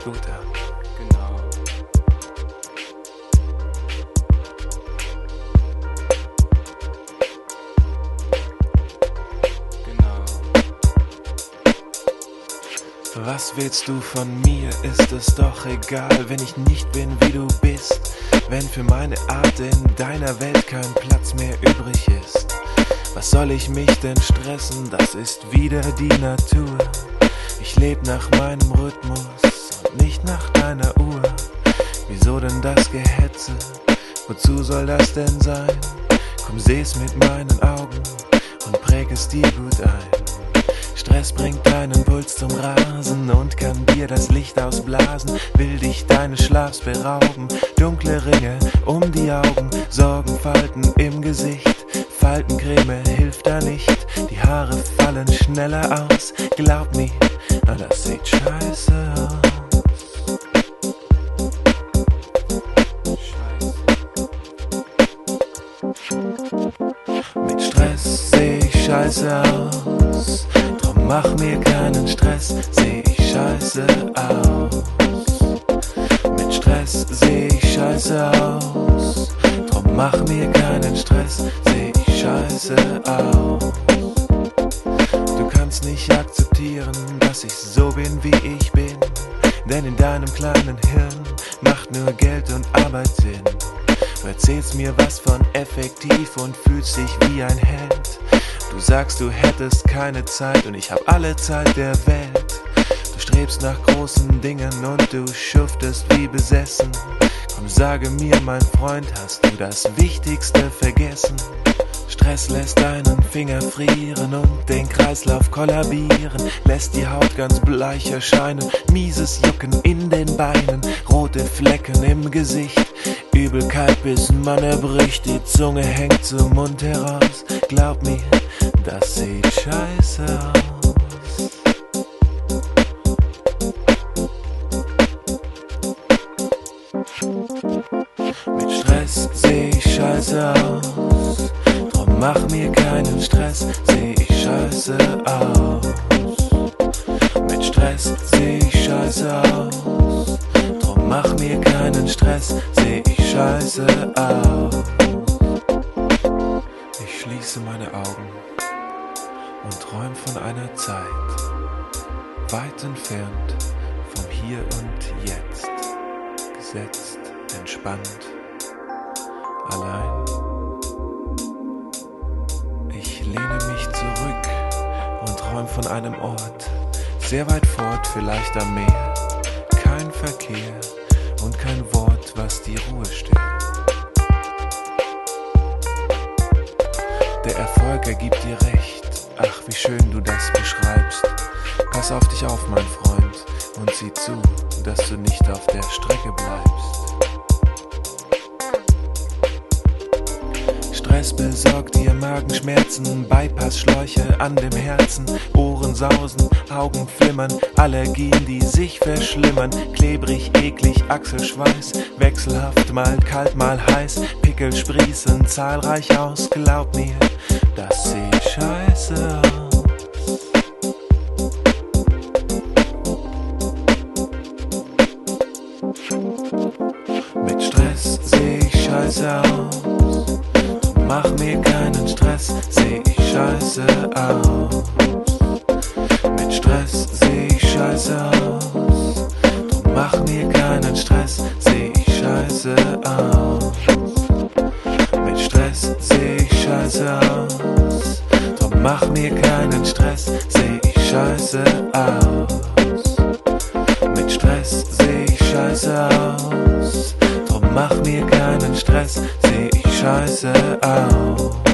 gut an. Genau. Was willst du von mir? Ist es doch egal, wenn ich nicht bin, wie du bist. Wenn für meine Art in deiner Welt kein Platz mehr übrig ist. Was soll ich mich denn stressen? Das ist wieder die Natur. Ich leb nach meinem Rhythmus und nicht nach deiner Uhr. Wieso denn das Gehetze? Wozu soll das denn sein? Komm, seh's mit meinen Augen und präg es dir gut ein. Stress bringt deinen Puls zum Rasen und kann dir das Licht ausblasen. Will dich deines Schlafs berauben, dunkle Ringe um die Augen, Sorgenfalten im Gesicht. Faltencreme hilft da nicht, die Haare fallen schneller aus. Glaub mir, das sieht scheiße aus. Mit Stress seh ich scheiße aus. Drum mach mir keinen Stress, seh ich scheiße aus. Mit Stress seh ich scheiße aus. Drum mach mir keinen Stress, seh ich scheiße aus. Du kannst nicht akzeptieren, dass ich so bin, wie ich bin. Denn in deinem kleinen Hirn macht nur Geld und Arbeit Sinn. Du erzählst mir was von effektiv und fühlst dich wie ein Held. Du sagst, du hättest keine Zeit und ich hab alle Zeit der Welt. Du strebst nach großen Dingen und du schuftest wie besessen. Komm, sage mir, mein Freund, hast du das Wichtigste vergessen? Stress lässt deinen Finger frieren und den Kreislauf kollabieren, lässt die Haut ganz bleich erscheinen, mieses Jucken in den Beinen, rote Flecken im Gesicht, Übelkeit bis man erbricht, die Zunge hängt zum Mund heraus. Glaub mir, das sieht scheiße aus. Mit Stress seh ich scheiße aus. Drum mach mir keinen Stress, seh ich scheiße aus. Mit Stress seh ich scheiße aus. Drum mach mir keinen Stress, seh ich scheiße aus. Ich schließe meine Augen und träum von einer Zeit, weit entfernt vom Hier und Jetzt, gesetzt, entspannt, allein. Ich lehne mich zurück und träum von einem Ort, sehr weit fort, vielleicht am Meer, kein Verkehr und kein Wort, was die Ruhe stört. Der Erfolg ergibt dir recht, ach wie schön du das beschreibst. Pass auf dich auf, mein Freund, und sieh zu, dass du nicht auf der Strecke bleibst. Stress besorgt dir Magenschmerzen, Bypassschläuche an dem Herzen, Ohren sausen, Augen flimmern, Allergien, die sich verschlimmern, klebrig, eklig, Achselschweiß, wechselhaft, mal kalt, mal heiß, Pickel sprießen zahlreich aus, glaub mir, das sieht scheiße aus. Mit Stress seh ich scheiße aus. Mach mir keinen Stress, seh ich scheiße aus. Mit Stress seh ich scheiße aus. Drum mach mir keinen Stress, seh ich scheiße aus. Mit Stress seh ich scheiße aus. Drum mach mir keinen Stress, seh ich scheiße aus. Mit Stress seh ich scheiße aus. Drum mach mir keinen Stress, seh ich scheiße aus.